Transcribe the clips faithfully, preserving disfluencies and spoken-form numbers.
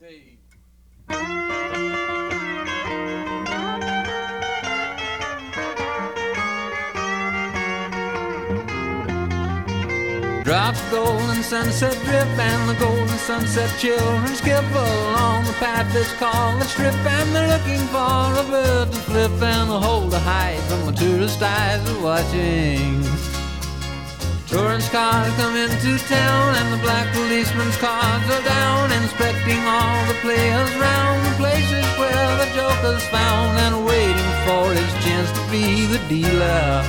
Hey. Drops golden sunset drip and the golden sunset children skip along the path that's called the strip, and they're looking for a bird to flip and a hole to hide from the tourist eyes are watching. Tourist cars come into town and the black policeman's cars are down, inspecting all the players round the places where the joker's found, and waiting for his chance to be the dealer.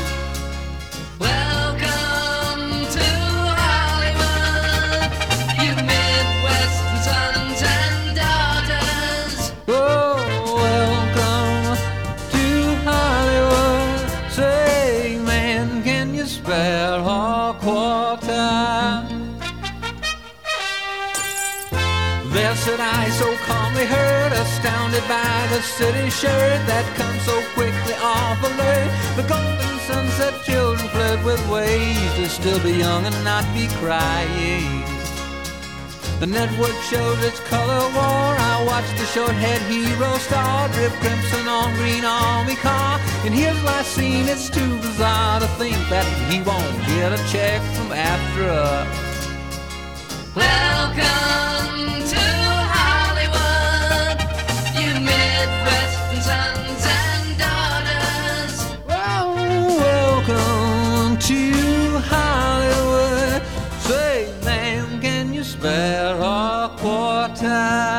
There said I, so calmly heard, astounded by the city shirt that comes so quickly off alert. The golden sunset children fled with ways to still be young and not be crying. The network shows its color war. I watched the short-haired hero star drip crimson on green army car. In his last scene, it's too bizarre to think that he won't get a check from AFTRA. Welcome to Hollywood, you Midwestern sons and daughters. Oh, welcome to Hollywood. Say, ma'am, can you spare a quarter?